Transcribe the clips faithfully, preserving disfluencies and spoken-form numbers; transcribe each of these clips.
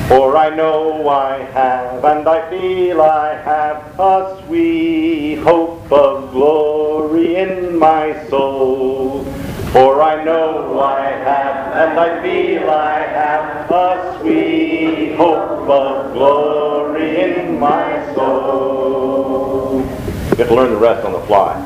For I know I have, and I feel I have a sweet hope of glory in my soul. For I know I have, and I feel I have a sweet hope of glory in my soul. You have to learn the rest on the fly.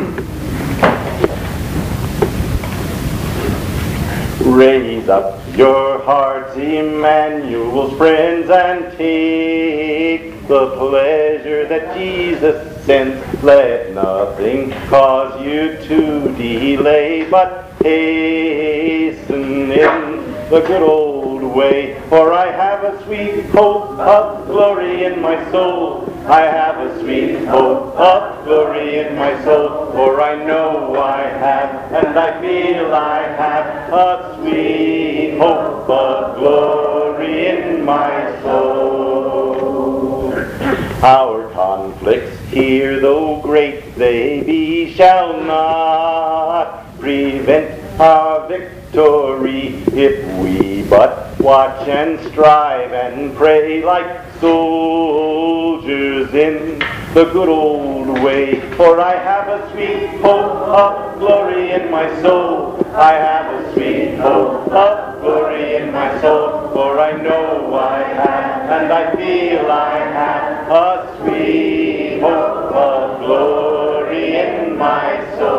Raise up your hearts, Emmanuel's friends, and take the pleasure that Jesus sends. Let nothing cause you to delay, but hasten in the good old way. For I have a sweet hope of glory in my soul. I have a sweet hope of glory in my soul. For I know I have, and I feel I have a sweet hope of glory in my soul. Our conflicts here, though great they be, shall not prevent our victory, if we but watch and strive and pray like soldiers in the good old way. For I have a sweet hope of glory in my soul. I have a sweet hope of glory in my soul. For I know I have, and I feel I have a sweet hope of glory in my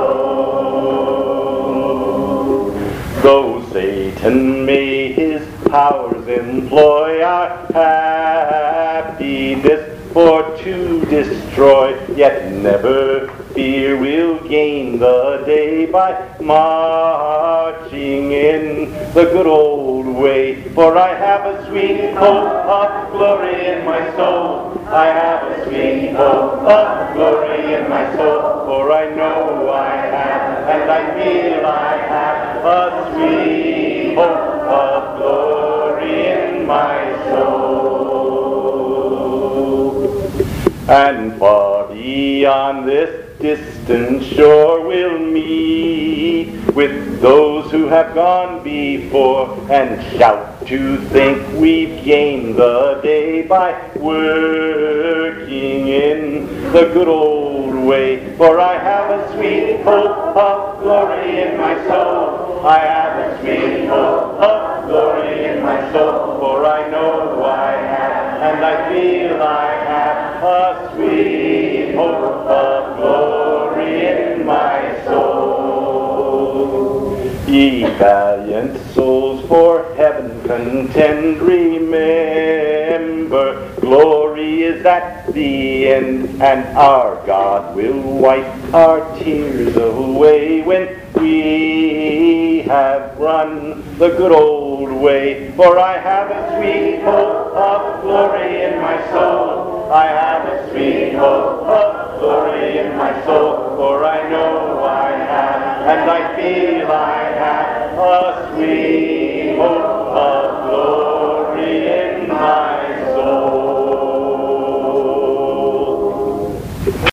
soul. Though Satan may his powers employ our happiness for to destroy, yet never fear we'll gain the day by marching in the good old way. For I have a sweet hope of glory in my soul. I have a sweet hope of glory in my soul. For I know I have, and I feel I have a sweet hope of glory in my soul. And far beyond this distant shore we'll meet with those who have gone before, and shout to think we've gained the day by working in the good old way. For I have a sweet hope of glory in my soul. I have a sweet hope of glory in my soul. For I know I have, and I feel I have a sweet hope of glory in my soul. Ye valiant souls, for heaven contend, remember glory is at the end, and our God will wipe our tears away when we have run the good old way. For I have a sweet hope of glory in my soul. I have a sweet hope of glory in my soul. For I know I have, and I feel I have a sweet hope